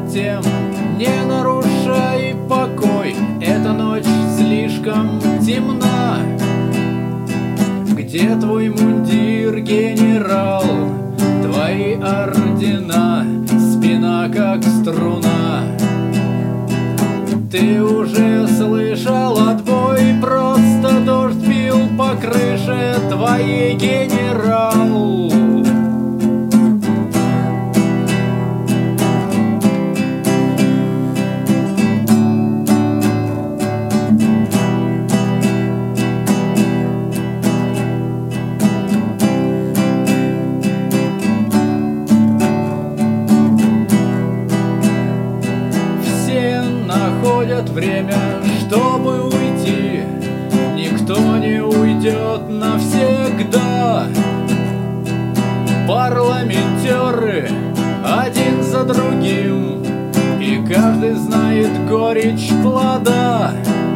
затем не нарушай покой. Эта ночь слишком темна. Где твой мундир, генерал? Твои ордена, спина как струна. Ты уже слышал отбой, просто дождь бил по крыше твоей, генерал. Находят время, чтобы уйти. Никто не уйдет навсегда. Парламентеры один за другим, и каждый знает горечь плода.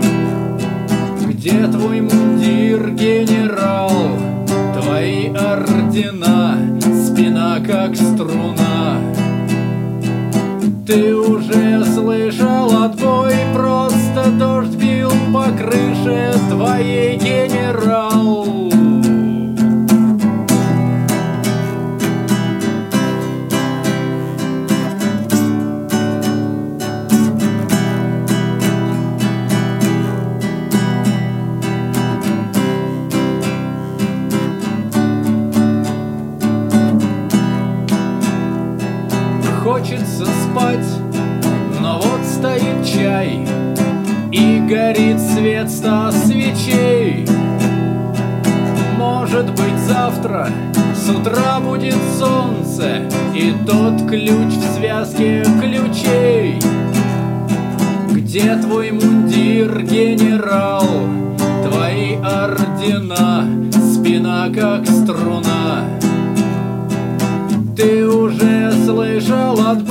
Где твой мундир, генерал? Твои ордена, спина как струна. Ты уже слышал отбой, просто дождь бил по крыше твоей, генерал. Хочется спать, но вот стоит чай, и горит свет 100 свечей. Может быть, завтра с утра будет солнце, и тот ключ в связке ключей. Где твой мундир, генерал? Твои ордена, спина как струна. Ты уже слышал от